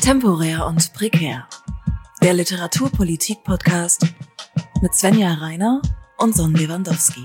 Temporär und prekär. Der Literaturpolitik-Podcast mit Svenja Reiner und Son Lewandowski.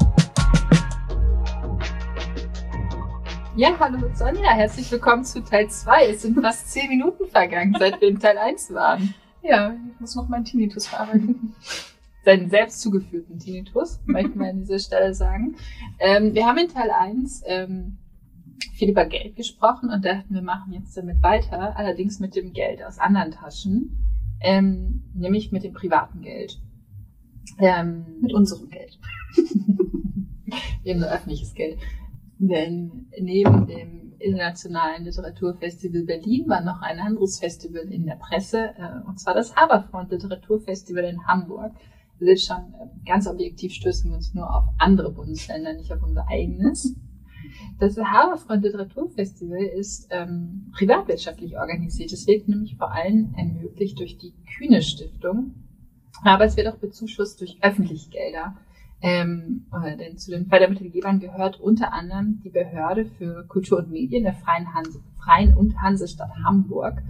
Ja, hallo Sonja, herzlich willkommen zu Teil 2. Es sind fast 10 Minuten vergangen, seit wir in Teil 1 waren. Ja, ich muss noch meinen Tinnitus verarbeiten. Seinen selbst zugeführten Tinnitus, möchte man an dieser Stelle sagen. Wir haben in Teil 1 viel über Geld gesprochen und dachten, wir machen jetzt damit weiter, allerdings mit dem Geld aus anderen Taschen, nämlich mit dem privaten Geld. Mit unserem Geld. Wir haben nur öffentliches Geld. Denn neben dem Internationalen Literaturfestival Berlin war noch ein anderes Festival in der Presse, und zwar das Haberfront Literaturfestival in Hamburg. Wir sind schon ganz objektiv, stößen wir uns nur auf andere Bundesländer, nicht auf unser eigenes. Das Haberfront Literaturfestival ist privatwirtschaftlich organisiert. Es wird nämlich vor allem ermöglicht durch die Kühne Stiftung, aber es wird auch bezuschusst durch öffentliche Gelder. Denn zu den Fördermittelgebern gehört unter anderem die Behörde für Kultur und Medien der Freien und Hansestadt Hamburg.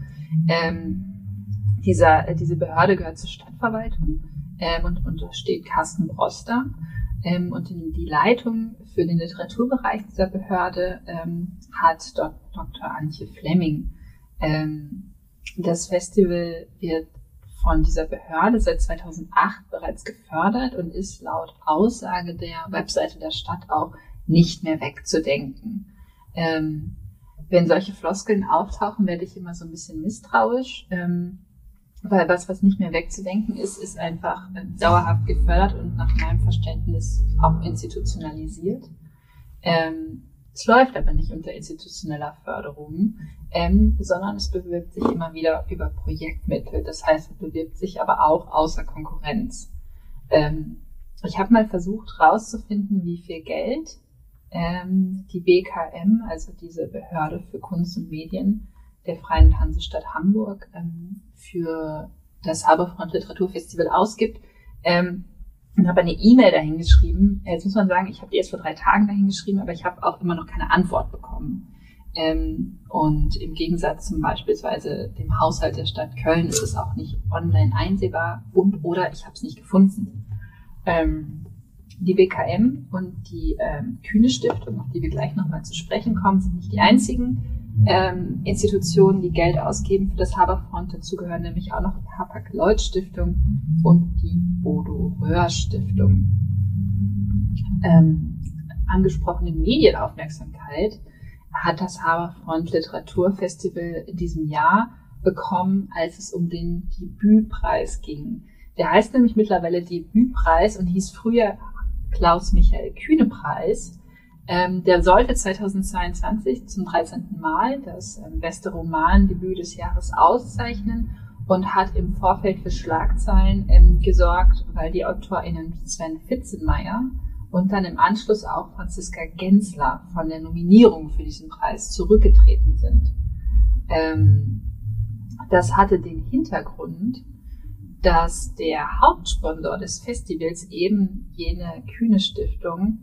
Diese Behörde gehört zur Stadtverwaltung und untersteht Carsten Broster. Und die Leitung für den Literaturbereich dieser Behörde hat Dr. Antje Flemming. Das Festival wird von dieser Behörde seit 2008 bereits gefördert und ist laut Aussage der Webseite der Stadt auch nicht mehr wegzudenken. Wenn solche Floskeln auftauchen, werde ich immer so ein bisschen misstrauisch, weil was nicht mehr wegzudenken ist einfach dauerhaft gefördert und nach meinem Verständnis auch institutionalisiert. Es läuft aber nicht unter institutioneller Förderung, sondern es bewirbt sich immer wieder über Projektmittel. Das heißt, es bewirbt sich aber auch außer Konkurrenz. Ich habe mal versucht herauszufinden, wie viel Geld die BKM, also diese Behörde für Kunst und Medien der Freien Hansestadt Hamburg, für das Haberfront Literaturfestival ausgibt. Und habe eine E-Mail dahin geschrieben. Jetzt muss man sagen, ich habe die erst vor 3 Tagen dahin geschrieben, aber ich habe auch immer noch keine Antwort bekommen. Und im Gegensatz zum beispielsweise dem Haushalt der Stadt Köln ist es auch nicht online einsehbar oder ich habe es nicht gefunden. Die BKM und die Kühne Stiftung, auf die wir gleich nochmal zu sprechen kommen, sind nicht die einzigen Institutionen, die Geld ausgeben für das Haberfront. Dazu gehören nämlich auch noch die Hapag-Lloyd Stiftung und die Bodo Röhr Stiftung. Angesprochene Medienaufmerksamkeit hat das Haberfront Literaturfestival in diesem Jahr bekommen, als es um den Debütpreis ging. Der heißt nämlich mittlerweile Debütpreis und hieß früher Klaus-Michael-Kühne-Preis. Der sollte 2022 zum 13. Mal das beste Romandebüt des Jahres auszeichnen und hat im Vorfeld für Schlagzeilen gesorgt, weil die AutorInnen Sven Fitzenmeier und dann im Anschluss auch Franziska Gensler von der Nominierung für diesen Preis zurückgetreten sind. Das hatte den Hintergrund, dass der Hauptsponsor des Festivals, eben jene Kühne Stiftung,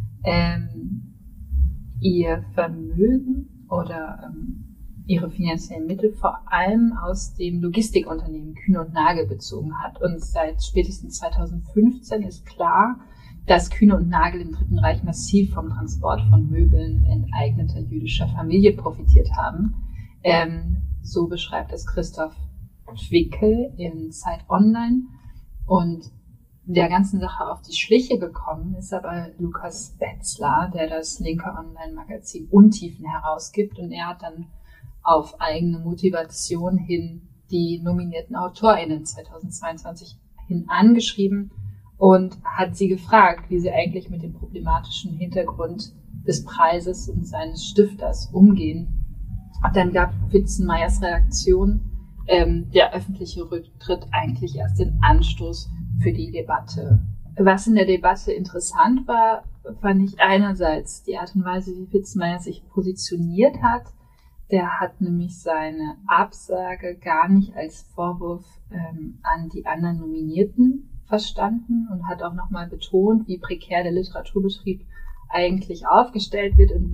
ihr Vermögen oder ihre finanziellen Mittel vor allem aus dem Logistikunternehmen Kühne und Nagel bezogen hat. Und seit spätestens 2015 ist klar, dass Kühne und Nagel im Dritten Reich massiv vom Transport von Möbeln enteigneter jüdischer Familie profitiert haben. So beschreibt es Christoph Twickel in Zeit Online. Und der ganzen Sache auf die Schliche gekommen ist aber Lukas Betzler, der das linke Online-Magazin Untiefen herausgibt. Und er hat dann auf eigene Motivation hin die nominierten AutorInnen 2022 hin angeschrieben und hat sie gefragt, wie sie eigentlich mit dem problematischen Hintergrund des Preises und seines Stifters umgehen. Und dann gab Fitzenmeyers Reaktion, der öffentliche Rücktritt, eigentlich erst den Anstoß für die Debatte. Was in der Debatte interessant war, fand ich einerseits die Art und Weise, wie Fitzenmeyer sich positioniert hat. Der hat nämlich seine Absage gar nicht als Vorwurf an die anderen Nominierten verstanden und hat auch nochmal betont, wie prekär der Literaturbetrieb eigentlich aufgestellt wird und wie vor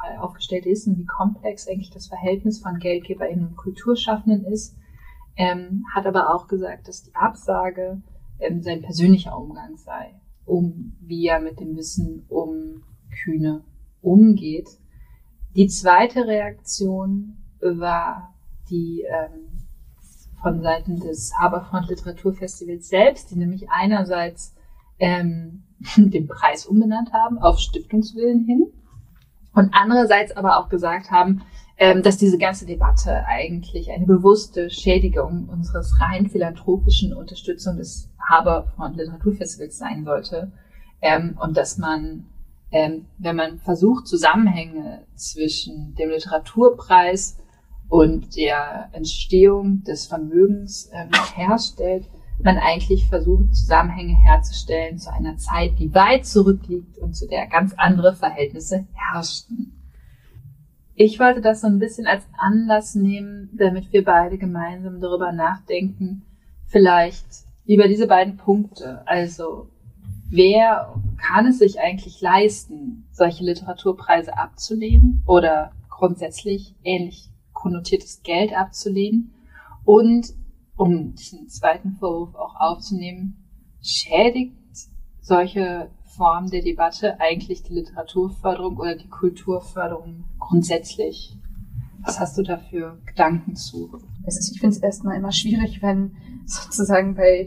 aufgestellt ist und wie komplex eigentlich das Verhältnis von GeldgeberInnen und Kulturschaffenden ist, hat aber auch gesagt, dass die Absage sein persönlicher Umgang sei, wie er mit dem Wissen um Kühne umgeht. Die zweite Reaktion war die von Seiten des Haberfront Literaturfestivals selbst, die nämlich einerseits den Preis umbenannt haben auf Stiftungswillen hin und andererseits aber auch gesagt haben, dass diese ganze Debatte eigentlich eine bewusste Schädigung unseres rein philanthropischen Unterstützung des Haberfront Literaturfestivals sein sollte und dass man, wenn man versucht, Zusammenhänge zwischen dem Literaturpreis und der Entstehung des Vermögens herstellt, man eigentlich versucht, Zusammenhänge herzustellen zu einer Zeit, die weit zurückliegt und zu der ganz andere Verhältnisse herrschten. Ich wollte das so ein bisschen als Anlass nehmen, damit wir beide gemeinsam darüber nachdenken, vielleicht über diese beiden Punkte. Also, wer kann es sich eigentlich leisten, solche Literaturpreise abzulehnen oder grundsätzlich ähnlich konnotiertes Geld abzulehnen? Und um diesen zweiten Vorwurf auch aufzunehmen, schädigt solche Form der Debatte eigentlich die Literaturförderung oder die Kulturförderung grundsätzlich? Was hast du da für Gedanken zu? Ich finde es erstmal immer schwierig, wenn sozusagen bei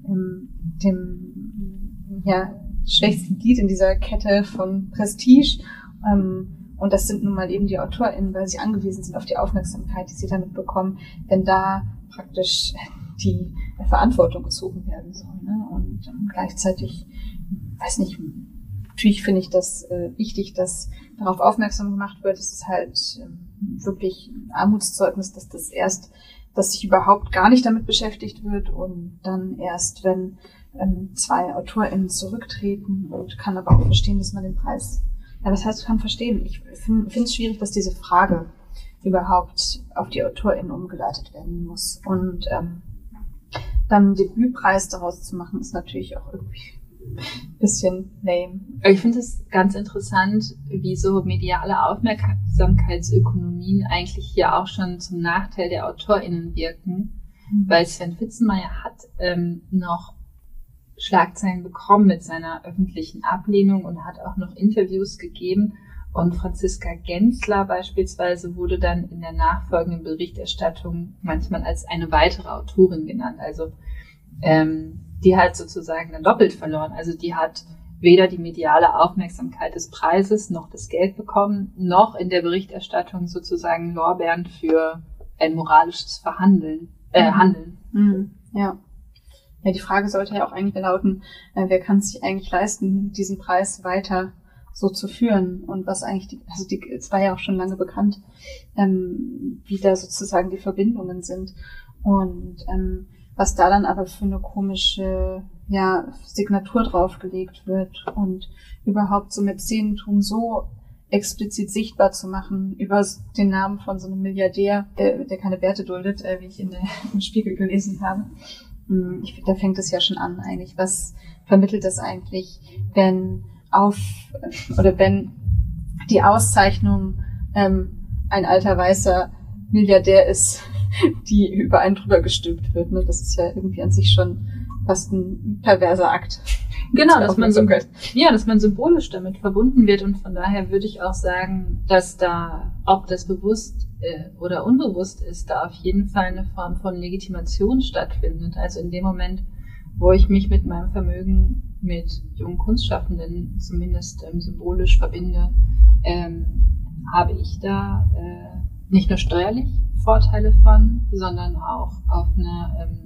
dem schwächsten Glied in dieser Kette von Prestige, und das sind nun mal eben die AutorInnen, weil sie angewiesen sind auf die Aufmerksamkeit, die sie damit bekommen, wenn da praktisch die Verantwortung gezogen werden soll. Ne? Und gleichzeitig, weiß nicht, natürlich finde ich das wichtig, dass darauf aufmerksam gemacht wird. Es ist halt wirklich ein Armutszeugnis, dass sich überhaupt gar nicht damit beschäftigt wird und dann erst, wenn 2 AutorInnen zurücktreten, und kann aber auch verstehen, dass man den Preis, das heißt, ich kann verstehen. Ich finde es schwierig, dass diese Frage überhaupt auf die AutorInnen umgeleitet werden muss. Und dann einen Debütpreis daraus zu machen, ist natürlich auch irgendwie ein bisschen lame. Ich finde es ganz interessant, wie so mediale Aufmerksamkeitsökonomien eigentlich hier auch schon zum Nachteil der AutorInnen wirken, weil Sven Fitzenmeier hat noch Schlagzeilen bekommen mit seiner öffentlichen Ablehnung und hat auch noch Interviews gegeben. Und Franziska Gensler beispielsweise wurde dann in der nachfolgenden Berichterstattung manchmal als eine weitere Autorin genannt. Also die hat sozusagen dann doppelt verloren. Also die hat weder die mediale Aufmerksamkeit des Preises noch das Geld bekommen, noch in der Berichterstattung sozusagen Lorbeeren für ein moralisches Handeln. Ja. Ja, die Frage sollte ja auch eigentlich lauten, wer kann es sich eigentlich leisten, diesen Preis weiter so zu führen, und was eigentlich es war ja auch schon lange bekannt, wie da sozusagen die Verbindungen sind, und was da dann aber für eine komische Signatur draufgelegt wird und überhaupt so Mäzenentum so explizit sichtbar zu machen über den Namen von so einem Milliardär, der keine Werte duldet, wie ich im Spiegel gelesen habe. Da fängt es ja schon an eigentlich. Was vermittelt das eigentlich, wenn die Auszeichnung ein alter weißer Milliardär ist, die über einen drüber gestülpt wird? Ne? Das ist ja irgendwie an sich schon fast ein perverser Akt. Genau, dass man symbolisch damit verbunden wird, und von daher würde ich auch sagen, dass da, ob das bewusst oder unbewusst ist, da auf jeden Fall eine Form von Legitimation stattfindet. Also in dem Moment, wo ich mich mit meinem Vermögen mit jungen Kunstschaffenden zumindest symbolisch verbinde, habe ich da nicht nur steuerlich Vorteile von, sondern auch auf eine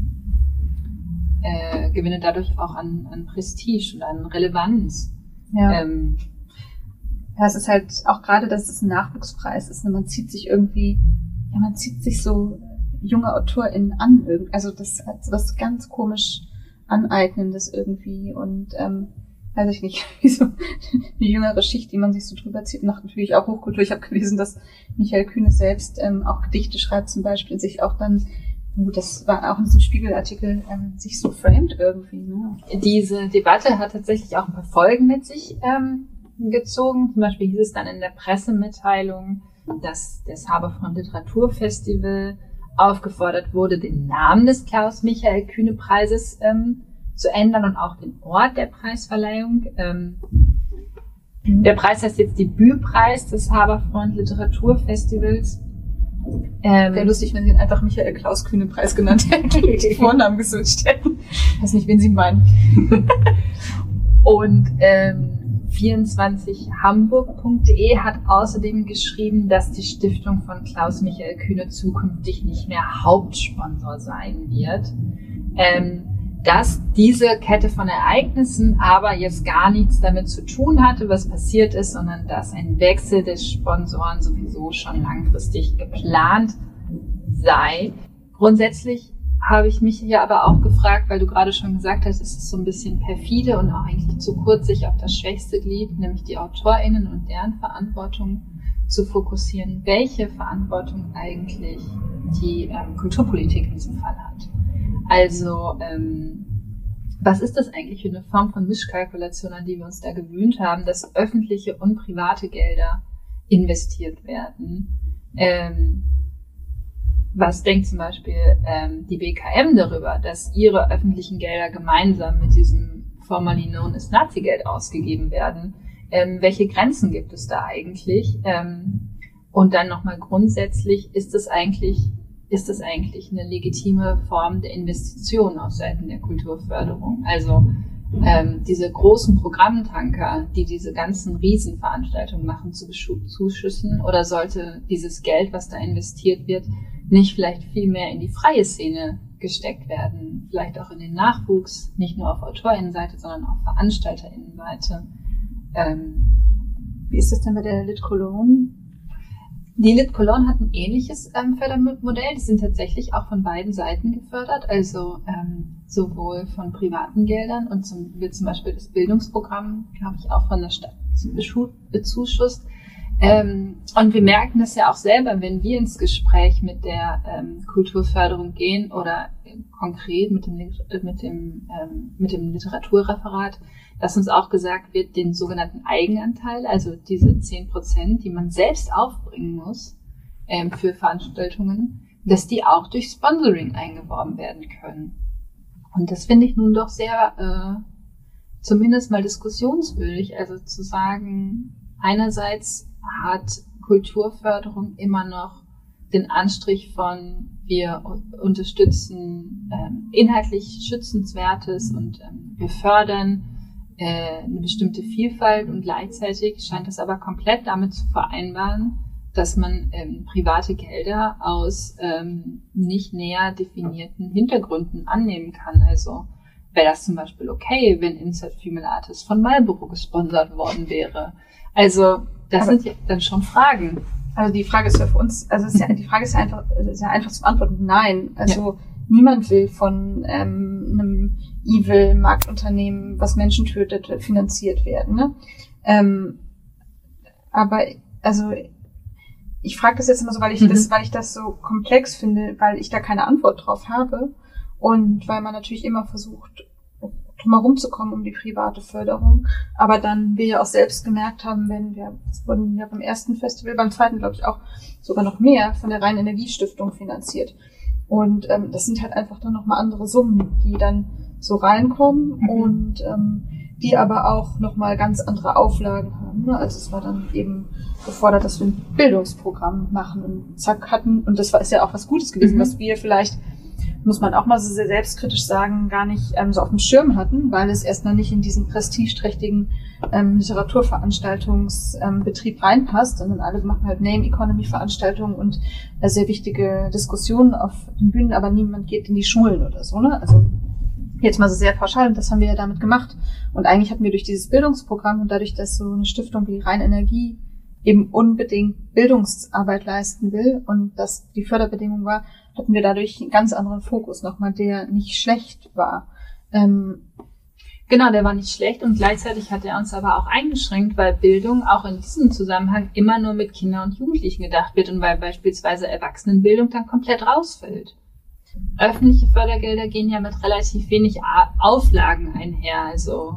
gewinne dadurch auch an Prestige und an Relevanz. Ja. Ja, es ist halt auch gerade, dass es ein Nachwuchspreis ist. Ne? Man zieht sich so junge AutorInnen an. Also das ist was ganz komisch Aneignendes irgendwie. Und weiß ich nicht, wie so die jüngere Schicht, die man sich so drüber zieht, macht natürlich auch Hochkultur. Ich habe gelesen, dass Michael Kühne selbst auch Gedichte schreibt zum Beispiel, sich auch dann, das war auch in diesem Spiegelartikel, sich so framed irgendwie. Ne? Diese Debatte hat tatsächlich auch ein paar Folgen mit sich gezogen. Zum Beispiel hieß es dann in der Pressemitteilung, dass das Haberfront Literaturfestival aufgefordert wurde, den Namen des Klaus-Michael-Kühne-Preises zu ändern und auch den Ort der Preisverleihung. Der Preis heißt jetzt Debütpreis des Haberfront Literaturfestivals. Wäre lustig, wenn sie ihn einfach Michael-Klaus-Kühne-Preis genannt hätten, die Vornamen geswitcht hätten. Ich weiß nicht, wen sie meinen. Und 24hamburg.de hat außerdem geschrieben, dass die Stiftung von Klaus-Michael Kühne zukünftig nicht mehr Hauptsponsor sein wird. Dass diese Kette von Ereignissen aber jetzt gar nichts damit zu tun hatte, was passiert ist, sondern dass ein Wechsel des Sponsoren sowieso schon langfristig geplant sei. Grundsätzlich habe ich mich hier aber auch gefragt, weil du gerade schon gesagt hast, es ist so ein bisschen perfide und auch eigentlich zu kurz, sich auf das schwächste Glied, nämlich die AutorInnen und deren Verantwortung zu fokussieren, welche Verantwortung eigentlich die Kulturpolitik in diesem Fall hat. Also, was ist das eigentlich für eine Form von Mischkalkulation, an die wir uns da gewöhnt haben, dass öffentliche und private Gelder investiert werden? Was denkt zum Beispiel die BKM darüber, dass ihre öffentlichen Gelder gemeinsam mit diesem formerly known as Nazi-Geld ausgegeben werden? Welche Grenzen gibt es da eigentlich? Und dann nochmal grundsätzlich, ist das eigentlich eine legitime Form der Investition auf Seiten der Kulturförderung? Also diese großen Programmtanker, die diese ganzen Riesenveranstaltungen machen, zu Zuschüssen, oder sollte dieses Geld, was da investiert wird, nicht vielleicht viel mehr in die freie Szene gesteckt werden? Vielleicht auch in den Nachwuchs, nicht nur auf AutorInnenseite, sondern auch VeranstalterInnenseite. Wie ist das denn bei der Lit Cologne? Die Lit Cologne hat ein ähnliches Fördermodell. Die sind tatsächlich auch von beiden Seiten gefördert, also sowohl von privaten Geldern und wird zum Beispiel das Bildungsprogramm, glaube ich, auch von der Stadt bezuschusst. Und wir merken das ja auch selber, wenn wir ins Gespräch mit der Kulturförderung gehen oder konkret mit dem Literaturreferat, dass uns auch gesagt wird, den sogenannten Eigenanteil, also diese 10%, die man selbst aufbringen muss für Veranstaltungen, dass die auch durch Sponsoring eingeworben werden können. Und das finde ich nun doch sehr zumindest mal diskussionswürdig, also zu sagen, einerseits hat Kulturförderung immer noch den Anstrich von wir unterstützen inhaltlich Schützenswertes und wir fördern eine bestimmte Vielfalt, und gleichzeitig scheint es aber komplett damit zu vereinbaren, dass man private Gelder aus nicht näher definierten Hintergründen annehmen kann. Also wäre das zum Beispiel okay, wenn Insert Female Artist von Marlboro gesponsert worden wäre. Also das sind ja dann schon Fragen. Also die Frage ist ja für uns, die Frage ist ja einfach zu beantworten, nein. Also niemand will von einem Evil-Marktunternehmen, was Menschen tötet, finanziert werden. Ne? Aber also ich frage das jetzt immer so, weil ich das so komplex finde, weil ich da keine Antwort drauf habe und weil man natürlich immer versucht, drumherum zu kommen um die private Förderung, aber dann wir ja auch selbst gemerkt haben, das wurden ja beim ersten Festival, beim zweiten glaube ich auch sogar noch mehr von der Rhein-Energie-Stiftung finanziert. Und das sind halt einfach dann nochmal andere Summen, die dann so reinkommen und die aber auch nochmal ganz andere Auflagen haben. Ne? Also es war dann eben gefordert, dass wir ein Bildungsprogramm machen und zack hatten, und das ist ja auch was Gutes gewesen, was wir vielleicht, muss man auch mal so sehr selbstkritisch sagen, gar nicht so auf dem Schirm hatten, weil es erst noch nicht in diesen prestigeträchtigen Literaturveranstaltungsbetrieb reinpasst, sondern alle machen halt Name-Economy-Veranstaltungen und sehr wichtige Diskussionen auf den Bühnen, aber niemand geht in die Schulen oder so, ne? Also jetzt mal so sehr pauschal, und das haben wir ja damit gemacht. Und eigentlich hatten wir durch dieses Bildungsprogramm und dadurch, dass so eine Stiftung wie Rhein-Energie eben unbedingt Bildungsarbeit leisten will und das die Förderbedingung war, hatten wir dadurch einen ganz anderen Fokus nochmal, der nicht schlecht war. Genau, der war nicht schlecht, und gleichzeitig hat er uns aber auch eingeschränkt, weil Bildung auch in diesem Zusammenhang immer nur mit Kindern und Jugendlichen gedacht wird und weil beispielsweise Erwachsenenbildung dann komplett rausfällt. Öffentliche Fördergelder gehen ja mit relativ wenig Auflagen einher, also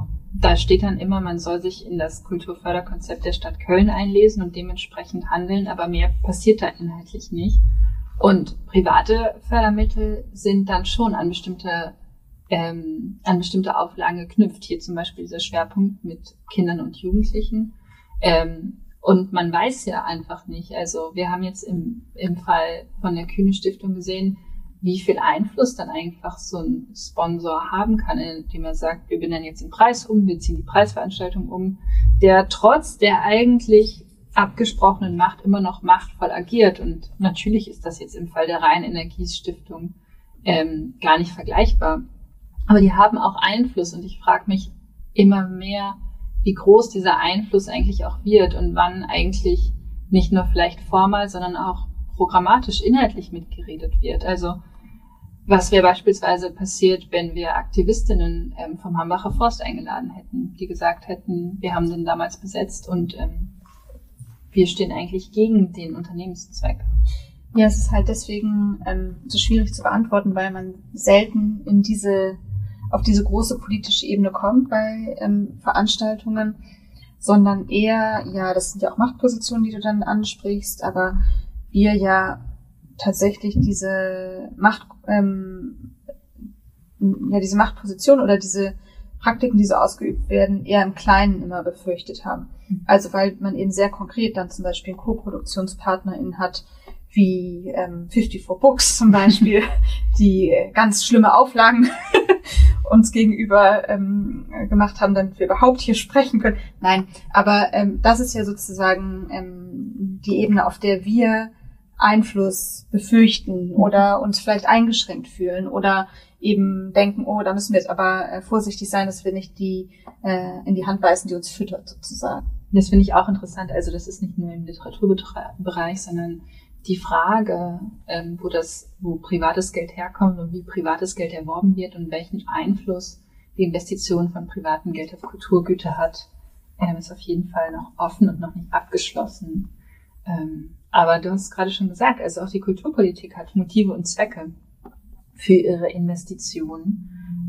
da steht dann immer, man soll sich in das Kulturförderkonzept der Stadt Köln einlesen und dementsprechend handeln, aber mehr passiert da inhaltlich nicht. Und private Fördermittel sind dann schon an bestimmte Auflagen geknüpft. Hier zum Beispiel dieser Schwerpunkt mit Kindern und Jugendlichen. Und man weiß ja einfach nicht, also wir haben jetzt im Fall von der Kühne Stiftung gesehen, wie viel Einfluss dann einfach so ein Sponsor haben kann, indem er sagt, wir benennen jetzt den Preis um, wir ziehen die Preisveranstaltung um, der trotz der eigentlich abgesprochenen Macht immer noch machtvoll agiert. Und natürlich ist das jetzt im Fall der Rhein-Energiestiftung gar nicht vergleichbar. Aber die haben auch Einfluss und ich frage mich immer mehr, wie groß dieser Einfluss eigentlich auch wird und wann eigentlich nicht nur vielleicht formal, sondern auch programmatisch, inhaltlich mitgeredet wird. Also was wäre beispielsweise passiert, wenn wir Aktivistinnen vom Hambacher Forst eingeladen hätten, die gesagt hätten, wir haben den damals besetzt und wir stehen eigentlich gegen den Unternehmenszweck. Ja, es ist halt deswegen so schwierig zu beantworten, weil man selten auf diese große politische Ebene kommt bei Veranstaltungen, sondern eher, ja, das sind ja auch Machtpositionen, die du dann ansprichst, aber wir ja tatsächlich diese diese Machtposition oder diese Praktiken, die so ausgeübt werden, eher im Kleinen immer befürchtet haben. Also weil man eben sehr konkret dann zum Beispiel einen Co-ProduktionspartnerInnen hat, wie 54 Books zum Beispiel, die ganz schlimme Auflagen uns gegenüber gemacht haben, damit wir überhaupt hier sprechen können. Nein, aber das ist ja sozusagen die Ebene, auf der wir Einfluss befürchten oder uns vielleicht eingeschränkt fühlen oder eben denken, oh, da müssen wir jetzt aber vorsichtig sein, dass wir nicht die in die Hand beißen, die uns füttert sozusagen. Das finde ich auch interessant. Also das ist nicht nur im Literaturbereich, sondern die Frage, wo privates Geld herkommt und wie privates Geld erworben wird und welchen Einfluss die Investition von privatem Geld auf Kulturgüter hat, ist auf jeden Fall noch offen und noch nicht abgeschlossen. Aber du hast gerade schon gesagt, also auch die Kulturpolitik hat Motive und Zwecke für ihre Investitionen.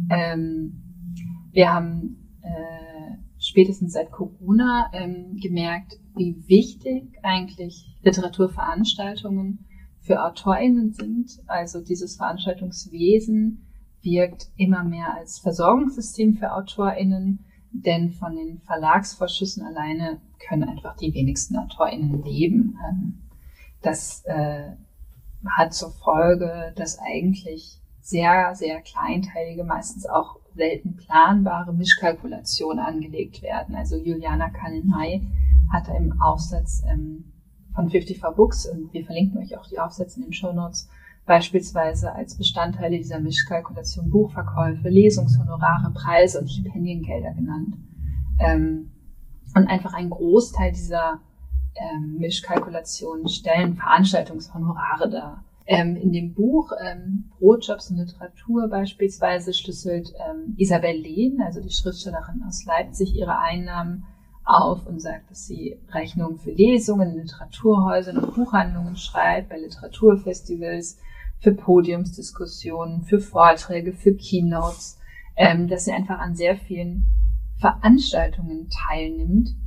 Wir haben spätestens seit Corona gemerkt, wie wichtig eigentlich Literaturveranstaltungen für AutorInnen sind. Also dieses Veranstaltungswesen wirkt immer mehr als Versorgungssystem für AutorInnen, denn von den Verlagsvorschüssen alleine können einfach die wenigsten AutorInnen leben. Das hat zur Folge, dass eigentlich sehr, sehr kleinteilige, meistens auch selten planbare Mischkalkulationen angelegt werden. Also Juliana Kaninay hatte im Aufsatz von 54 Books, und wir verlinken euch auch die Aufsätze in den Shownotes, beispielsweise als Bestandteile dieser Mischkalkulation Buchverkäufe, Lesungshonorare, Preise und Stipendiengelder genannt. Und einfach ein Großteil dieser Mischkalkulationen stellen Veranstaltungshonorare dar. In dem Buch Brotjobs in Literatur beispielsweise schlüsselt Isabel Lehn, also die Schriftstellerin aus Leipzig, ihre Einnahmen auf und sagt, dass sie Rechnungen für Lesungen in Literaturhäusern und Buchhandlungen schreibt, bei Literaturfestivals, für Podiumsdiskussionen, für Vorträge, für Keynotes, dass sie einfach an sehr vielen Veranstaltungen teilnimmt.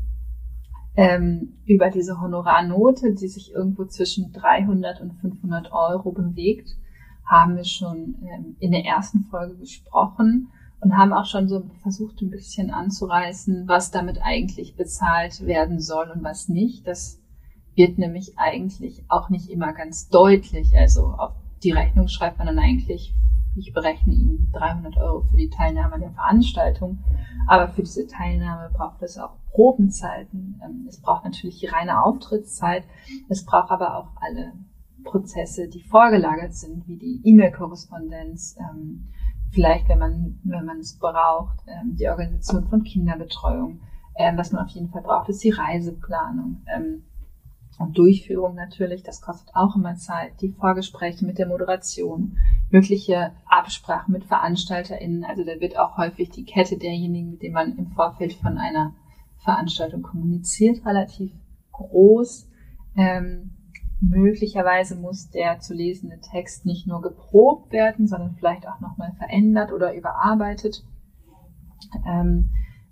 Über diese Honorarnote, die sich irgendwo zwischen 300 und 500 Euro bewegt, haben wir schon in der ersten Folge gesprochen und haben auch schon so versucht, ein bisschen anzureißen, was damit eigentlich bezahlt werden soll und was nicht. Das wird nämlich eigentlich auch nicht immer ganz deutlich. Also auf die Rechnung schreibt man dann eigentlich, ich berechne Ihnen 300 Euro für die Teilnahme an der Veranstaltung. Aber für diese Teilnahme braucht es auch Probenzeiten. Es braucht natürlich die reine Auftrittszeit. Es braucht aber auch alle Prozesse, die vorgelagert sind, wie die E-Mail-Korrespondenz. Vielleicht, wenn man es braucht, die Organisation von Kinderbetreuung. Was man auf jeden Fall braucht, ist die Reiseplanung. Und Durchführung natürlich, das kostet auch immer Zeit. Die Vorgespräche mit der Moderation, mögliche Absprachen mit VeranstalterInnen. Also da wird auch häufig die Kette derjenigen, mit denen man im Vorfeld von einer Veranstaltung kommuniziert, relativ groß. Möglicherweise muss der zu lesende Text nicht nur geprobt werden, sondern vielleicht auch nochmal verändert oder überarbeitet.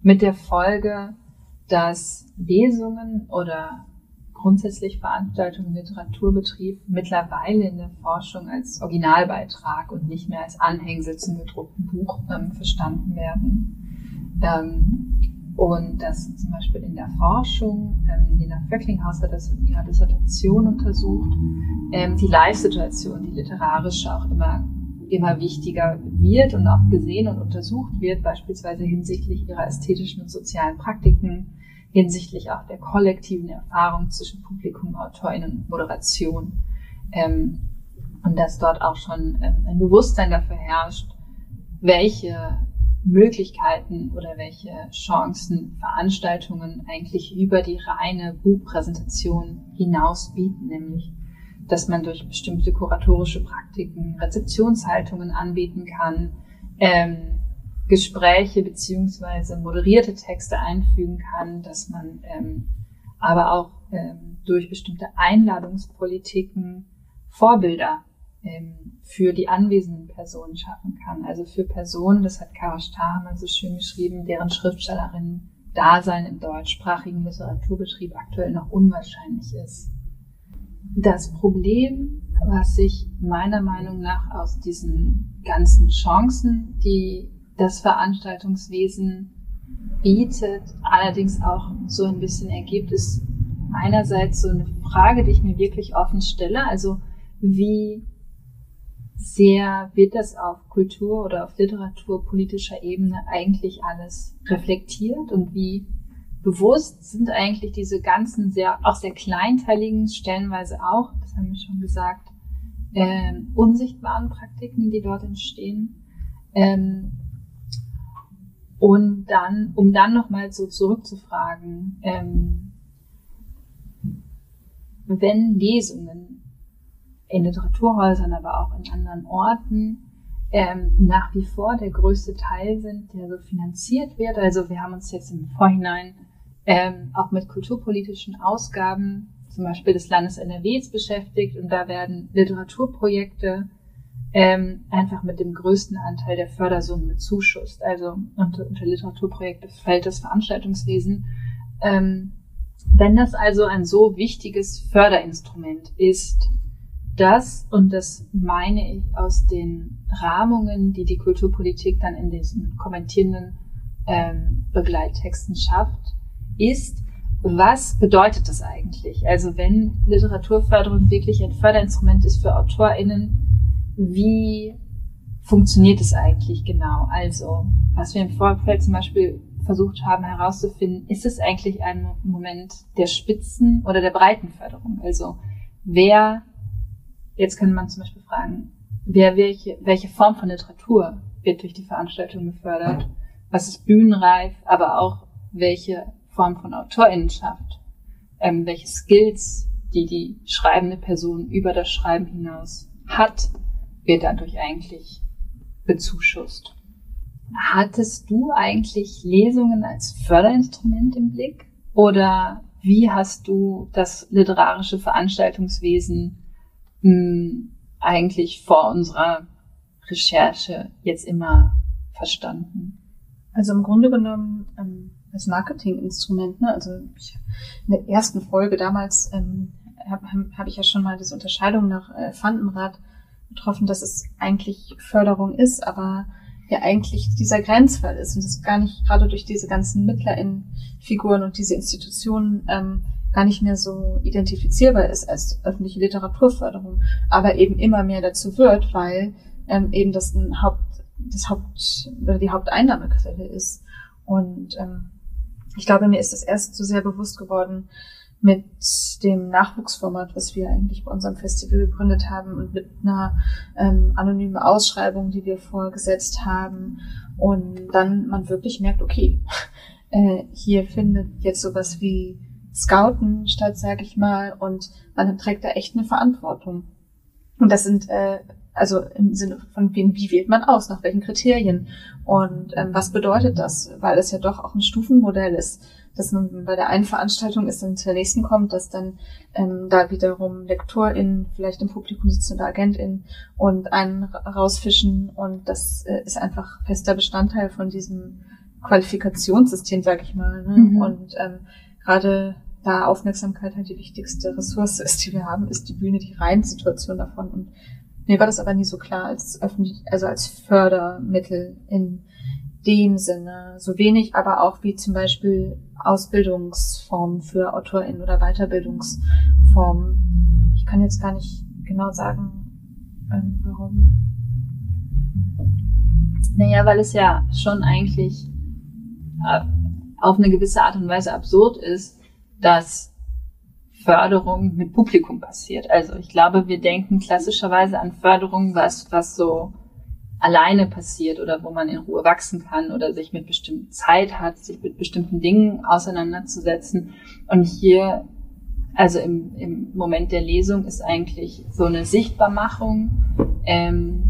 mit der Folge, dass Lesungen oder grundsätzlich Veranstaltungen im Literaturbetrieb mittlerweile in der Forschung als Originalbeitrag und nicht mehr als Anhängsel zum gedruckten Buch verstanden werden. Und dass zum Beispiel in der Forschung, Lena Vöcklinghaus hat das in ihrer Dissertation untersucht, die Live-Situation, die literarische, auch immer wichtiger wird und auch gesehen und untersucht wird, beispielsweise hinsichtlich ihrer ästhetischen und sozialen Praktiken, hinsichtlich auch der kollektiven Erfahrung zwischen Publikum, AutorInnen und Moderation. Und dass dort auch schon ein Bewusstsein dafür herrscht, welche Möglichkeiten oder welche Chancen Veranstaltungen eigentlich über die reine Buchpräsentation hinaus bieten, nämlich dass man durch bestimmte kuratorische Praktiken Rezeptionshaltungen anbieten kann, Gespräche beziehungsweise moderierte Texte einfügen kann, dass man aber auch durch bestimmte Einladungspolitiken Vorbilder für die anwesenden Personen schaffen kann. Also für Personen, das hat Kara Starr mal so schön geschrieben, deren Schriftstellerinnen-Dasein im deutschsprachigen Literaturbetrieb aktuell noch unwahrscheinlich ist. Das Problem, was sich meiner Meinung nach aus diesen ganzen Chancen, die das Veranstaltungswesen bietet, allerdings auch so ein bisschen ergibt, ist einerseits so eine Frage, die ich mir wirklich offen stelle, also wie sehr wird das auf Kultur- oder auf literaturpolitischer Ebene eigentlich alles reflektiert und wie bewusst sind eigentlich diese ganzen auch sehr kleinteiligen, stellenweise auch, das haben wir schon gesagt, unsichtbaren Praktiken, die dort entstehen. Und dann, um dann nochmal so zurückzufragen, wenn Lesungen in Literaturhäusern, aber auch in anderen Orten nach wie vor der größte Teil sind, der so finanziert wird. Also wir haben uns jetzt im Vorhinein auch mit kulturpolitischen Ausgaben, zum Beispiel des Landes NRWs beschäftigt, und da werden Literaturprojekte einfach mit dem größten Anteil der Fördersummen bezuschusst. Also unter Literaturprojekte fällt das Veranstaltungswesen. Wenn das also ein so wichtiges Förderinstrument ist, und das meine ich aus den Rahmungen, die die Kulturpolitik dann in diesen kommentierenden Begleittexten schafft, ist, was bedeutet das eigentlich? Also wenn Literaturförderung wirklich ein Förderinstrument ist für AutorInnen, wie funktioniert es eigentlich genau? Also, was wir im Vorfeld zum Beispiel versucht haben herauszufinden, ist es eigentlich ein Moment der Spitzen- oder der Breitenförderung? Also, jetzt kann man zum Beispiel fragen, welche Form von Literatur wird durch die Veranstaltung gefördert? Was ist bühnenreif, aber auch welche Form von AutorInnenschaft? Welche Skills, die schreibende Person über das Schreiben hinaus hat, wird dadurch eigentlich bezuschusst. Hattest du eigentlich Lesungen als Förderinstrument im Blick? Oder wie hast du das literarische Veranstaltungswesen eigentlich vor unserer Recherche jetzt immer verstanden? Also im Grunde genommen als Marketinginstrument, ne? Also in der ersten Folge damals habe ich ja schon mal diese Unterscheidung nach Vandenrath getroffen, dass es eigentlich Förderung ist, aber ja eigentlich dieser Grenzfall ist und das gar nicht, gerade durch diese ganzen MittlerInnen-Figuren und diese Institutionen gar nicht mehr so identifizierbar ist als öffentliche Literaturförderung, aber eben immer mehr dazu wird, weil eben das die Haupteinnahmequelle ist. Und ich glaube, mir ist das erst so sehr bewusst geworden mit dem Nachwuchsformat, was wir eigentlich bei unserem Festival gegründet haben und mit einer anonymen Ausschreibung, die wir vorgesetzt haben. Und dann man wirklich merkt, okay, hier findet jetzt sowas wie Scouten statt, sage ich mal, und man trägt da echt eine Verantwortung. Und das sind also im Sinne von wie wählt man aus, nach welchen Kriterien und was bedeutet das, weil es ja doch auch ein Stufenmodell ist, dass man bei der einen Veranstaltung ist, dann zur nächsten kommt, dass dann da wiederum LektorInnen vielleicht im Publikum sitzen oder AgentInnen und einen rausfischen und das ist einfach fester Bestandteil von diesem Qualifikationssystem, sag ich mal. Ne? Und gerade da Aufmerksamkeit halt die wichtigste Ressource ist, die wir haben, ist die Bühne die reine Situation davon. Und mir war das aber nie so klar als als Fördermittel in dem Sinne. So wenig aber auch wie zum Beispiel Ausbildungsformen für AutorInnen oder Weiterbildungsformen. Ich kann jetzt gar nicht genau sagen, warum. Naja, weil es ja schon eigentlich auf eine gewisse Art und Weise absurd ist, dass Förderung mit Publikum passiert. Also ich glaube, wir denken klassischerweise an Förderung, was so alleine passiert oder wo man in Ruhe wachsen kann oder sich mit bestimmten Zeit hat, sich mit bestimmten Dingen auseinanderzusetzen. Und hier, also im Moment der Lesung, ist eigentlich so eine Sichtbarmachung in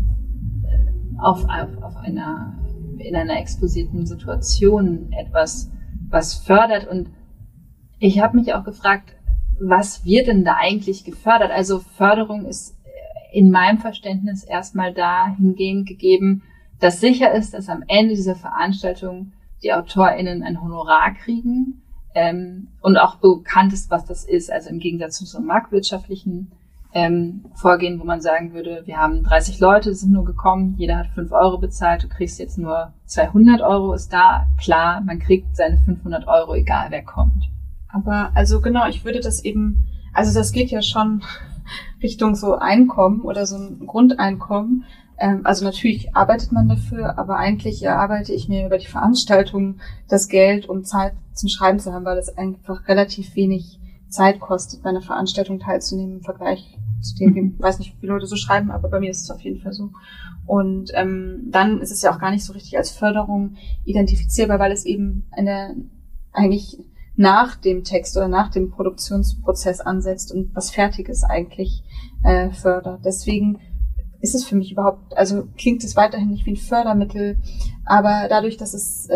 einer exposierten Situation etwas, was fördert. Und ich habe mich auch gefragt, was wird denn da eigentlich gefördert? Also Förderung ist in meinem Verständnis erstmal dahingehend gegeben, dass sicher ist, dass am Ende dieser Veranstaltung die AutorInnen ein Honorar kriegen und auch bekannt ist, was das ist. Also im Gegensatz zu so einem marktwirtschaftlichen Vorgehen, wo man sagen würde, wir haben 30 Leute, sind nur gekommen, jeder hat 5 Euro bezahlt, du kriegst jetzt nur 200 Euro, ist da klar, man kriegt seine 500 Euro, egal wer kommt. Aber also genau, ich würde das eben, also das geht ja schon Richtung so Einkommen oder so ein Grundeinkommen. Also natürlich arbeitet man dafür, aber eigentlich erarbeite ich mir über die Veranstaltung das Geld, um Zeit zum Schreiben zu haben, weil es einfach relativ wenig Zeit kostet, bei einer Veranstaltung teilzunehmen im Vergleich zu dem, ich weiß nicht, wie viele Leute so schreiben, aber bei mir ist es auf jeden Fall so. Und dann ist es ja auch gar nicht so richtig als Förderung identifizierbar, weil es eben eigentlich nach dem Text oder nach dem Produktionsprozess ansetzt und was Fertiges eigentlich fördert. Deswegen ist es für mich überhaupt, also klingt es weiterhin nicht wie ein Fördermittel, aber dadurch, dass es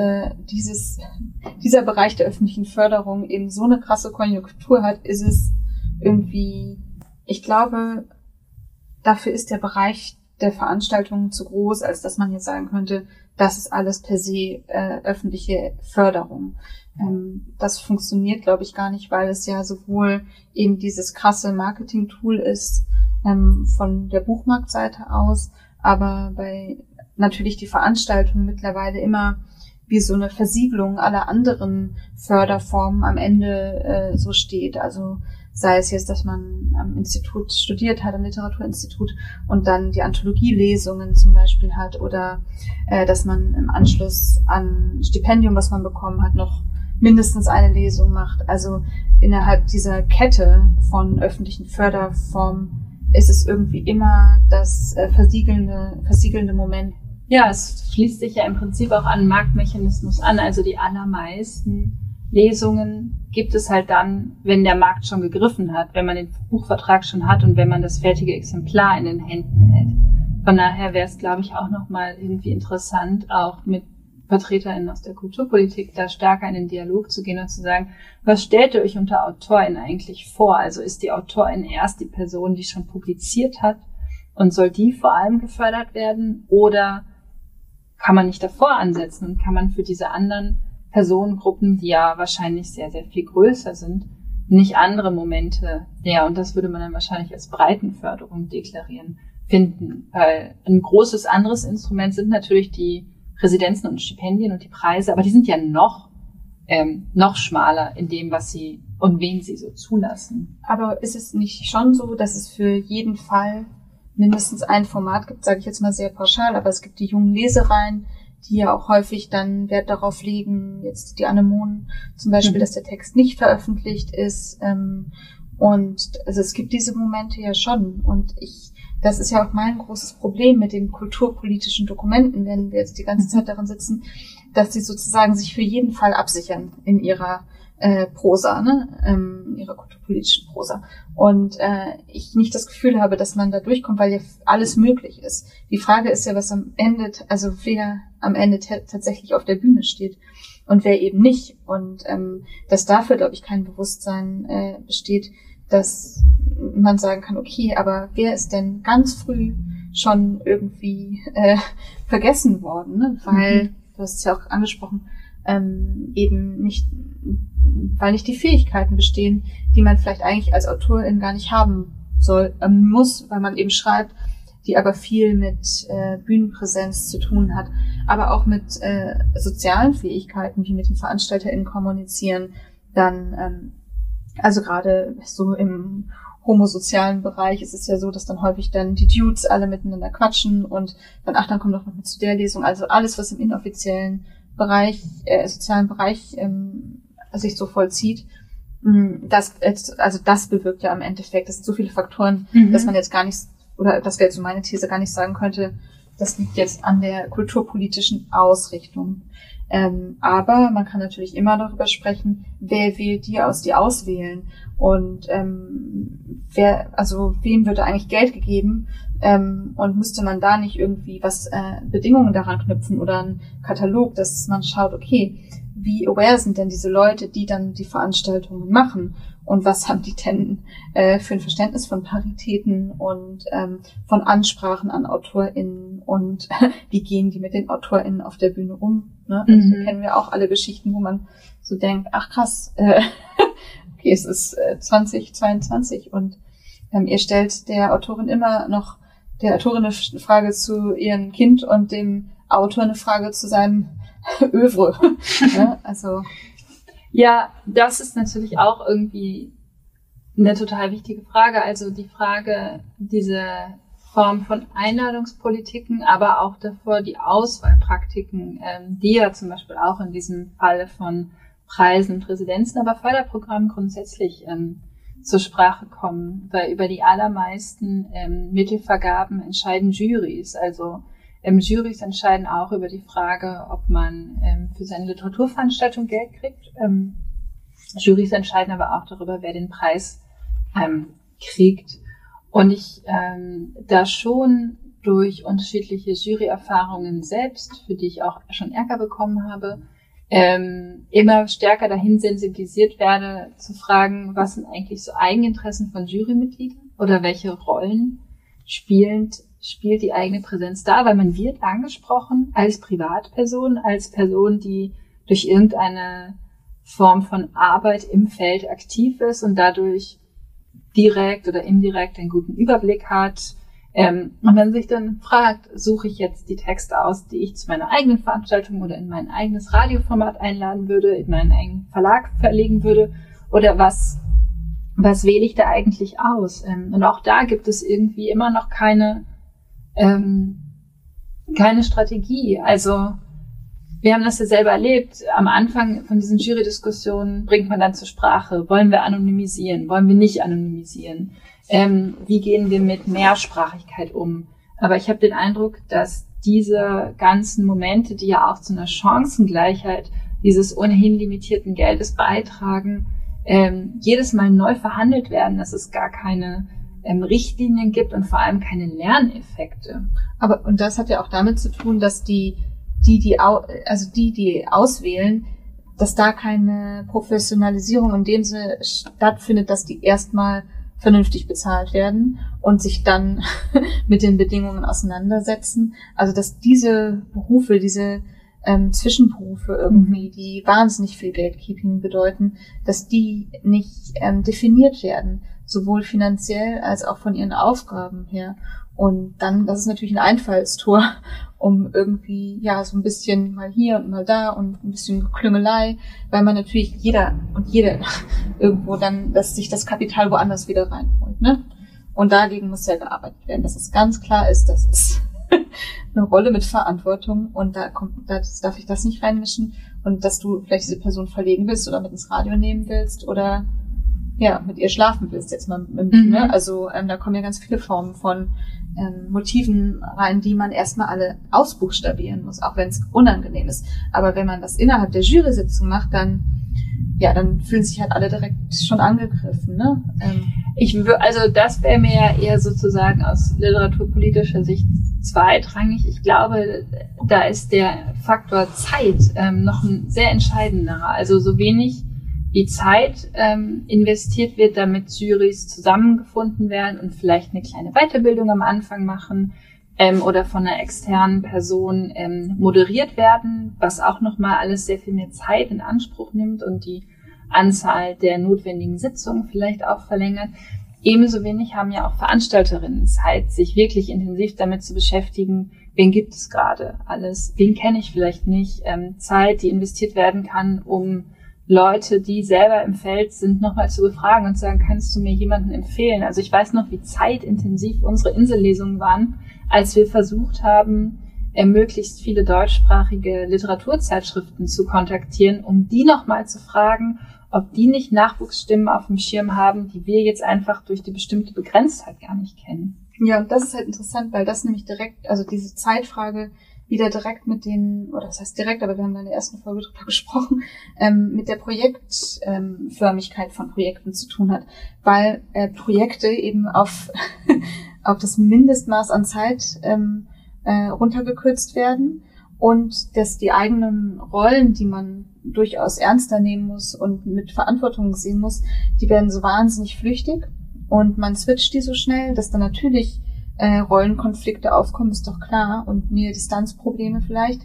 dieser Bereich der öffentlichen Förderung eben so eine krasse Konjunktur hat, ist es irgendwie, ich glaube, dafür ist der Bereich der Veranstaltungen zu groß, als dass man jetzt sagen könnte, das ist alles per se öffentliche Förderung. Das funktioniert, glaube ich, gar nicht, weil es ja sowohl eben dieses krasse Marketing-Tool ist von der Buchmarktseite aus, aber bei natürlich die Veranstaltung mittlerweile immer wie so eine Versiegelung aller anderen Förderformen am Ende so steht. Also sei es jetzt, dass man am Institut studiert hat, am Literaturinstitut und dann die Anthologielesungen zum Beispiel hat oder dass man im Anschluss an Stipendium, was man bekommen hat, noch mindestens eine Lesung macht. Also innerhalb dieser Kette von öffentlichen Förderformen ist es irgendwie immer das versiegelnde Moment. Ja, es schließt sich ja im Prinzip auch an Marktmechanismus an. Also die allermeisten Lesungen gibt es halt dann, wenn der Markt schon gegriffen hat, wenn man den Buchvertrag schon hat und wenn man das fertige Exemplar in den Händen hält. Von daher wäre es, glaube ich, auch nochmal irgendwie interessant, auch mit VertreterInnen aus der Kulturpolitik da stärker in den Dialog zu gehen und zu sagen, was stellt ihr euch unter AutorInnen eigentlich vor? Also ist die AutorIn erst die Person, die schon publiziert hat und soll die vor allem gefördert werden? Oder kann man nicht davor ansetzen und kann man für diese anderen Personengruppen, die ja wahrscheinlich sehr, sehr viel größer sind, nicht andere Momente, ja, und das würde man dann wahrscheinlich als Breitenförderung deklarieren, finden. Weil ein großes anderes Instrument sind natürlich die Residenzen und Stipendien und die Preise, aber die sind ja noch schmaler in dem, was sie und wen sie so zulassen. Aber ist es nicht schon so, dass es für jeden Fall mindestens ein Format gibt, sage ich jetzt mal sehr pauschal, aber es gibt die jungen Lesereien, die ja auch häufig dann Wert darauf legen, jetzt die Anemonen zum Beispiel, dass der Text nicht veröffentlicht ist. Und also es gibt diese Momente ja schon. Und das ist ja auch mein großes Problem mit den kulturpolitischen Dokumenten, wenn wir jetzt die ganze Zeit darin sitzen, dass sie sozusagen sich für jeden Fall absichern in ihrer Prosa, in ihrer kulturpolitischen Prosa. Und ich nicht das Gefühl habe, dass man da durchkommt, weil ja alles möglich ist. Die Frage ist ja, was am Ende, also wer am Ende tatsächlich auf der Bühne steht und wer eben nicht. Und dass dafür, glaube ich, kein Bewusstsein besteht, dass man sagen kann, okay, aber wer ist denn ganz früh schon irgendwie vergessen worden? Ne? Weil, du hast es ja auch angesprochen, eben nicht, weil nicht die Fähigkeiten bestehen, die man vielleicht eigentlich als Autorin gar nicht haben muss, weil man eben schreibt, die aber viel mit Bühnenpräsenz zu tun hat, aber auch mit sozialen Fähigkeiten, wie mit den VeranstalterInnen kommunizieren, dann also gerade so im homosozialen Bereich ist es ja so, dass dann häufig dann die Dudes alle miteinander quatschen und dann kommt doch noch mit zu der Lesung. Also alles, was im inoffiziellen Bereich, sozialen Bereich sich so vollzieht, das bewirkt ja im Endeffekt, das sind so viele Faktoren, dass man jetzt gar nicht, oder das wäre jetzt so meine These, gar nicht sagen könnte, das liegt jetzt an der kulturpolitischen Ausrichtung. Aber man kann natürlich immer darüber sprechen, wer wählt die aus, die auswählen und wem wird da eigentlich Geld gegeben und müsste man da nicht irgendwie Bedingungen daran knüpfen oder einen Katalog, dass man schaut, okay, wie aware sind denn diese Leute, die dann die Veranstaltungen machen und was haben die denn für ein Verständnis von Paritäten und von Ansprachen an AutorInnen und wie gehen die mit den AutorInnen auf der Bühne um? Ne? Also kennen wir auch alle Geschichten, wo man so denkt, ach krass, okay, es ist 2022 und ihr stellt der Autorin immer noch, der Autorin eine Frage zu ihrem Kind und dem Autor eine Frage zu seinem Övre. Ne? Also ja, das ist natürlich auch irgendwie eine total wichtige Frage. Also die Frage, diese Form von Einladungspolitiken, aber auch davor die Auswahlpraktiken, die ja zum Beispiel auch in diesem Falle von Preisen, Präsidenzen, aber Förderprogrammen grundsätzlich zur Sprache kommen, weil über die allermeisten Mittelvergaben entscheiden Juries. Also Juries entscheiden auch über die Frage, ob man für seine Literaturveranstaltung Geld kriegt. Juries entscheiden aber auch darüber, wer den Preis kriegt. Und ich da schon durch unterschiedliche Juryerfahrungen selbst, für die ich auch schon Ärger bekommen habe, immer stärker dahin sensibilisiert werde, zu fragen, was sind eigentlich so Eigeninteressen von Jurymitgliedern oder welche Rollen spielt die eigene Präsenz da, weil man wird angesprochen als Privatperson, als Person, die durch irgendeine Form von Arbeit im Feld aktiv ist und dadurch direkt oder indirekt einen guten Überblick hat. Und man sich dann fragt, suche ich jetzt die Texte aus, die ich zu meiner eigenen Veranstaltung oder in mein eigenes Radioformat einladen würde, in meinen eigenen Verlag verlegen würde, oder was wähle ich da eigentlich aus? Und auch da gibt es irgendwie immer noch keine Strategie. Also wir haben das ja selber erlebt. Am Anfang von diesen Jury-Diskussionen bringt man dann zur Sprache, wollen wir anonymisieren, wollen wir nicht anonymisieren? Wie gehen wir mit Mehrsprachigkeit um? Aber ich habe den Eindruck, dass diese ganzen Momente, die ja auch zu einer Chancengleichheit dieses ohnehin limitierten Geldes beitragen, jedes Mal neu verhandelt werden, dass es gar keine Richtlinien gibt und vor allem keine Lerneffekte. Und das hat ja auch damit zu tun, dass die auswählen, dass da keine Professionalisierung in dem Sinne stattfindet, dass die erstmal vernünftig bezahlt werden und sich dann mit den Bedingungen auseinandersetzen. Also dass diese Berufe, diese Zwischenberufe irgendwie, die wahnsinnig viel Gatekeeping bedeuten, dass die nicht definiert werden, sowohl finanziell als auch von ihren Aufgaben her. Und dann, das ist natürlich ein Einfallstor, um irgendwie, ja, so ein bisschen mal hier und mal da und ein bisschen Klüngelei, weil man natürlich jeder und jede irgendwo dann, dass sich das Kapital woanders wieder reinholt, ne? Und dagegen muss ja gearbeitet werden, dass es ganz klar ist, das ist eine Rolle mit Verantwortung und da darf ich das nicht reinmischen und dass du vielleicht diese Person verlegen willst oder mit ins Radio nehmen willst oder ja, mit ihr schlafen willst jetzt mal, ne? Also da kommen ja ganz viele Formen von Motiven rein, die man erstmal alle ausbuchstabieren muss, auch wenn es unangenehm ist. Aber wenn man das innerhalb der Jury-Sitzung macht, dann fühlen sich halt alle direkt schon angegriffen, ne? Also das wäre mir ja eher sozusagen aus literaturpolitischer Sicht zweitrangig. Ich glaube, da ist der Faktor Zeit noch ein sehr entscheidenderer. Also so wenig wie Zeit investiert wird, damit Jurys zusammengefunden werden und vielleicht eine kleine Weiterbildung am Anfang machen, oder von einer externen Person moderiert werden, was auch nochmal alles sehr viel mehr Zeit in Anspruch nimmt und die Anzahl der notwendigen Sitzungen vielleicht auch verlängert. Ebenso wenig haben ja auch Veranstalterinnen Zeit, sich wirklich intensiv damit zu beschäftigen, wen gibt es gerade alles, wen kenne ich vielleicht nicht, Zeit, die investiert werden kann, um Leute, die selber im Feld sind, nochmal zu befragen und zu sagen, kannst du mir jemanden empfehlen? Also ich weiß noch, wie zeitintensiv unsere Insellesungen waren, als wir versucht haben, möglichst viele deutschsprachige Literaturzeitschriften zu kontaktieren, um die nochmal zu fragen, ob die nicht Nachwuchsstimmen auf dem Schirm haben, die wir jetzt einfach durch die bestimmte Begrenztheit gar nicht kennen. Ja, und das ist halt interessant, weil das nämlich direkt, also diese Zeitfrage wieder direkt mit den, oder das heißt direkt, aber wir haben da in der ersten Folge drüber gesprochen, mit der Projektförmigkeit von Projekten zu tun hat, weil Projekte eben auf das Mindestmaß an Zeit runtergekürzt werden und dass die eigenen Rollen, die man durchaus ernster nehmen muss und mit Verantwortung sehen muss, die werden so wahnsinnig flüchtig und man switcht die so schnell, dass dann natürlich Rollenkonflikte aufkommen, ist doch klar, und Nähe-Distanz-Probleme vielleicht.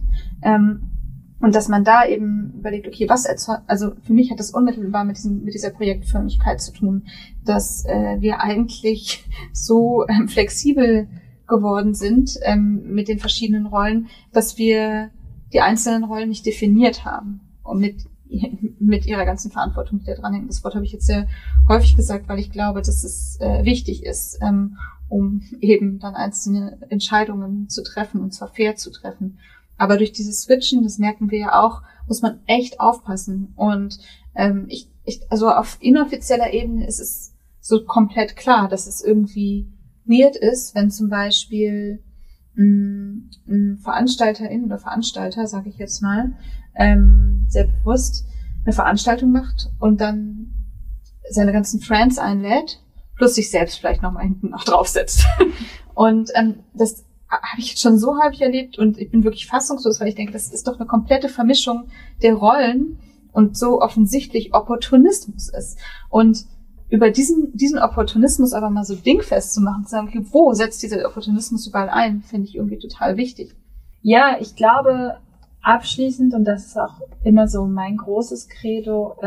Und dass man da eben überlegt, okay, also für mich hat das unmittelbar mit dieser Projektförmigkeit zu tun, dass wir eigentlich so flexibel geworden sind mit den verschiedenen Rollen, dass wir die einzelnen Rollen nicht definiert haben und mit ihrer ganzen Verantwortung, die da dran hängt. Das Wort habe ich jetzt sehr häufig gesagt, weil ich glaube, dass es wichtig ist, um eben dann einzelne Entscheidungen zu treffen, und zwar fair zu treffen. Aber durch dieses Switchen, das merken wir ja auch, muss man echt aufpassen. Und also auf inoffizieller Ebene ist es so komplett klar, dass es irgendwie weird ist, wenn zum Beispiel ein Veranstalterin oder Veranstalter, sage ich jetzt mal, sehr bewusst eine Veranstaltung macht und dann seine ganzen Friends einlädt, plus sich selbst vielleicht nochmal hinten noch draufsetzt. Und das habe ich jetzt schon so häufig erlebt und ich bin wirklich fassungslos, weil ich denke, das ist doch eine komplette Vermischung der Rollen und so offensichtlich Opportunismus ist. Und über diesen Opportunismus aber mal so dingfest zu machen, zu sagen, okay, wo setzt dieser Opportunismus überall ein, finde ich irgendwie total wichtig. Ja, ich glaube abschließend, und das ist auch immer so mein großes Credo,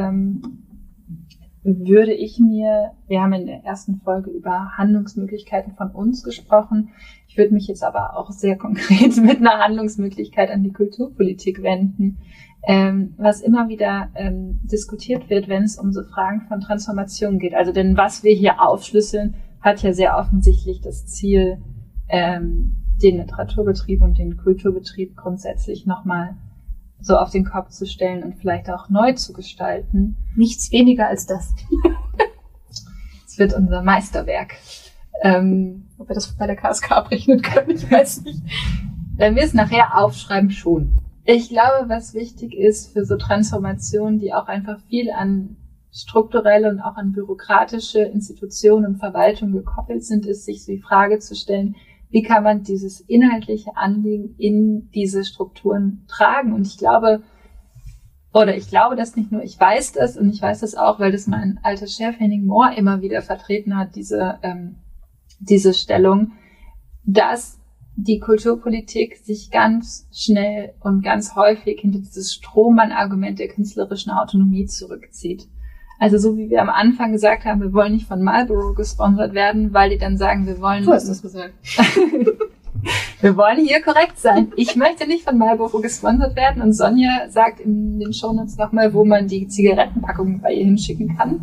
wir haben in der ersten Folge über Handlungsmöglichkeiten von uns gesprochen. Ich würde mich jetzt aber auch sehr konkret mit einer Handlungsmöglichkeit an die Kulturpolitik wenden, was immer wieder diskutiert wird, wenn es um so Fragen von Transformation geht. Also denn was wir hier aufschlüsseln, hat ja sehr offensichtlich das Ziel, den Literaturbetrieb und den Kulturbetrieb grundsätzlich nochmal so auf den Kopf zu stellen und vielleicht auch neu zu gestalten. Nichts weniger als das. Es wird unser Meisterwerk. Ob wir das bei der KSK abrechnen können, ich weiß nicht. Wenn wir es nachher aufschreiben, schon. Ich glaube, was wichtig ist für so Transformationen, die auch einfach viel an strukturelle und auch an bürokratische Institutionen und Verwaltung gekoppelt sind, ist, sich so die Frage zu stellen, wie kann man dieses inhaltliche Anliegen in diese Strukturen tragen? Und ich glaube das nicht nur, ich weiß das, und ich weiß das auch, weil das mein alter Chef Henning Mohr immer wieder vertreten hat, diese Stellung, dass die Kulturpolitik sich ganz schnell und ganz häufig hinter dieses Strohmann-Argument der künstlerischen Autonomie zurückzieht. Also so wie wir am Anfang gesagt haben, wir wollen nicht von Marlboro gesponsert werden, weil die dann sagen, wir wollen... Du hast das gesagt. Wir wollen hier korrekt sein. Ich möchte nicht von Marlboro gesponsert werden, und Sonja sagt in den Shownotes nochmal, wo man die Zigarettenpackungen bei ihr hinschicken kann.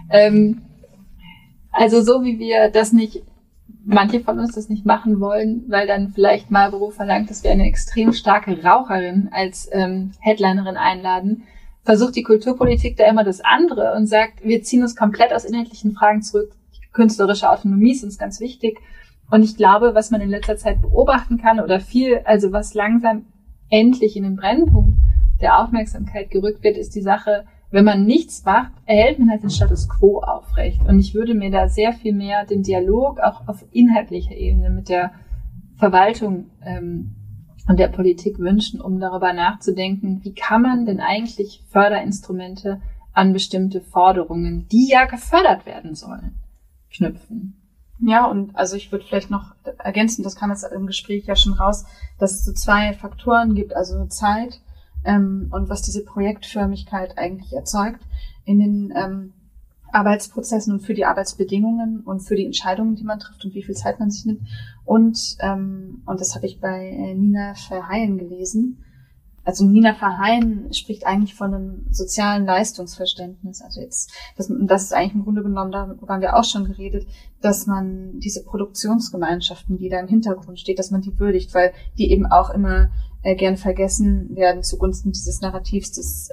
Also so wie wir das nicht, manche von uns das nicht machen wollen, weil dann vielleicht Marlboro verlangt, dass wir eine extrem starke Raucherin als Headlinerin einladen, versucht die Kulturpolitik da immer das andere und sagt, wir ziehen uns komplett aus inhaltlichen Fragen zurück. Die künstlerische Autonomie ist uns ganz wichtig. Und ich glaube, was man in letzter Zeit beobachten kann oder also was langsam endlich in den Brennpunkt der Aufmerksamkeit gerückt wird, ist die Sache, wenn man nichts macht, erhält man halt den Status quo aufrecht. Und ich würde mir da sehr viel mehr den Dialog auch auf inhaltlicher Ebene mit der Verwaltung und der Politik wünschen, um darüber nachzudenken, wie kann man denn eigentlich Förderinstrumente an bestimmte Forderungen, die ja gefördert werden sollen, knüpfen. Ja, und also ich würde vielleicht noch ergänzen, das kam jetzt im Gespräch ja schon raus, dass es so 2 Faktoren gibt, also Zeit und was diese Projektförmigkeit eigentlich erzeugt in den Arbeitsprozessen und für die Arbeitsbedingungen und für die Entscheidungen, die man trifft und wie viel Zeit man sich nimmt. Und das habe ich bei Nina Verheyen gelesen. Also Nina Verheyen spricht eigentlich von einem sozialen Leistungsverständnis. Also jetzt, das ist eigentlich im Grunde genommen, darüber haben wir auch schon geredet, dass man diese Produktionsgemeinschaften, die da im Hintergrund steht, dass man die würdigt, weil die eben auch immer gern vergessen werden zugunsten dieses Narrativs des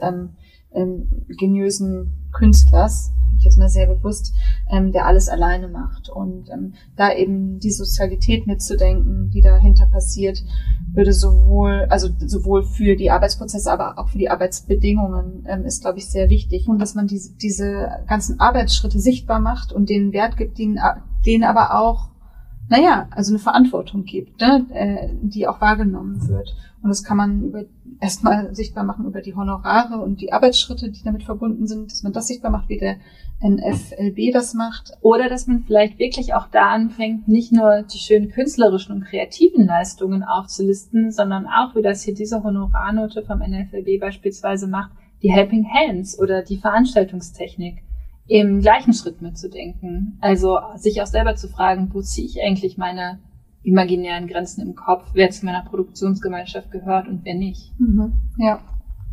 geniösen Künstlers, ich jetzt mal sehr bewusst, der alles alleine macht. Und da eben die Sozialität mitzudenken, die dahinter passiert, würde sowohl für die Arbeitsprozesse, aber auch für die Arbeitsbedingungen ist, glaube ich, sehr wichtig. Und dass man diese ganzen Arbeitsschritte sichtbar macht und denen Wert gibt, denen aber auch, also eine Verantwortung gibt, ne, die auch wahrgenommen wird. Und das kann man erstmal sichtbar machen über die Honorare und die Arbeitsschritte, die damit verbunden sind, dass man das sichtbar macht, wie der NFLB das macht. Oder dass man vielleicht wirklich auch da anfängt, nicht nur die schönen künstlerischen und kreativen Leistungen aufzulisten, sondern auch, wie das hier diese Honorarnote vom NFLB beispielsweise macht, die Helping Hands oder die Veranstaltungstechnik im gleichen Schritt mitzudenken. Also sich auch selber zu fragen, wo ziehe ich eigentlich meine imaginären Grenzen im Kopf, wer zu meiner Produktionsgemeinschaft gehört und wer nicht. Mhm. Ja.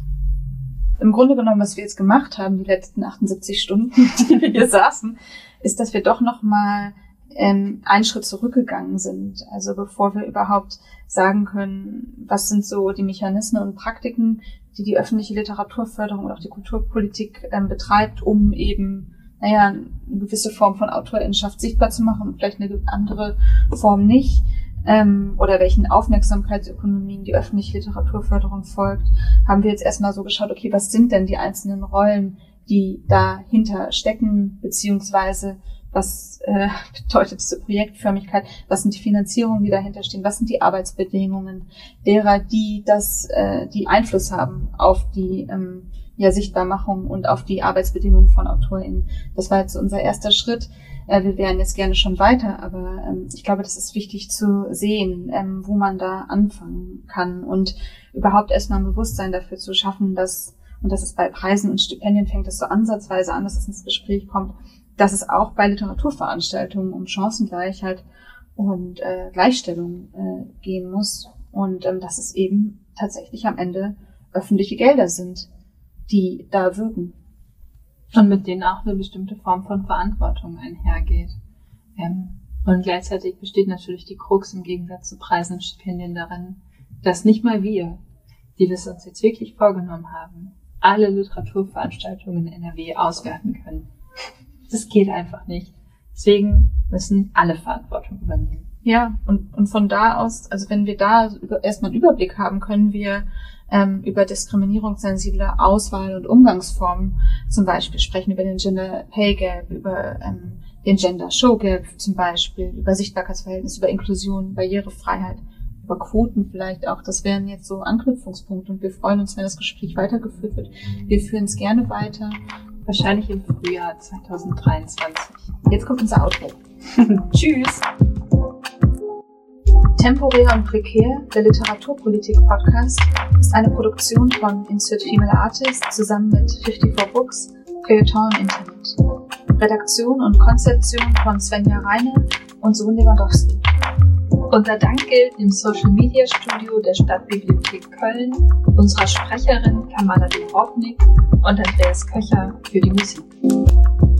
Im Grunde genommen, was wir jetzt gemacht haben, die letzten 78 Stunden, die wir hier saßen, ist, dass wir doch nochmal einen Schritt zurückgegangen sind. Also bevor wir überhaupt sagen können, was sind so die Mechanismen und Praktiken, die öffentliche Literaturförderung und auch die Kulturpolitik betreibt, um eben eine gewisse Form von AutorInnenschaft sichtbar zu machen und vielleicht eine andere Form nicht, oder welchen Aufmerksamkeitsökonomien die öffentliche Literaturförderung folgt, haben wir jetzt erstmal so geschaut, okay, was sind denn die einzelnen Rollen, die dahinter stecken, beziehungsweise was bedeutet diese Projektförmigkeit, was sind die Finanzierungen, die dahinter stehen, was sind die Arbeitsbedingungen derer, die Einfluss haben auf die Sichtbarmachung und auf die Arbeitsbedingungen von AutorInnen. Das war jetzt unser erster Schritt. Wir wären jetzt gerne schon weiter, aber ich glaube, das ist wichtig zu sehen, wo man da anfangen kann und überhaupt erstmal ein Bewusstsein dafür zu schaffen, dass es bei Preisen und Stipendien fängt das so ansatzweise an, dass es ins Gespräch kommt, dass es auch bei Literaturveranstaltungen um Chancengleichheit und Gleichstellung gehen muss und dass es eben tatsächlich am Ende öffentliche Gelder sind, die da wirken. Und mit denen auch eine bestimmte Form von Verantwortung einhergeht. Und gleichzeitig besteht natürlich die Krux im Gegensatz zu Preisen und Stipendien darin, dass nicht mal wir, die wir es uns jetzt wirklich vorgenommen haben, alle Literaturveranstaltungen in NRW auswerten können. Das geht einfach nicht. Deswegen müssen alle Verantwortung übernehmen. Ja, und von da aus, also wenn wir da erstmal einen Überblick haben, können wir über diskriminierungssensible Auswahl- und Umgangsformen zum Beispiel sprechen, über den Gender Pay Gap, über den Gender Show Gap zum Beispiel, über Sichtbarkeitsverhältnis, über Inklusion, Barrierefreiheit, über Quoten vielleicht auch. Das wären jetzt so Anknüpfungspunkte und wir freuen uns, wenn das Gespräch weitergeführt wird. Wir führen es gerne weiter. Wahrscheinlich im Frühjahr 2023. Jetzt kommt unser Outro. Tschüss! Temporär und prekär, der Literaturpolitik-Podcast, ist eine Produktion von Insert Female Artist zusammen mit 54 Books, Feuilleton im Internet. Redaktion und Konzeption von Svenja Reiner und Sohn Lewandowski. Unser Dank gilt dem Social Media Studio der Stadtbibliothek Köln, unserer Sprecherin Kamala Dubrovnik und Andreas Köcher für die Musik.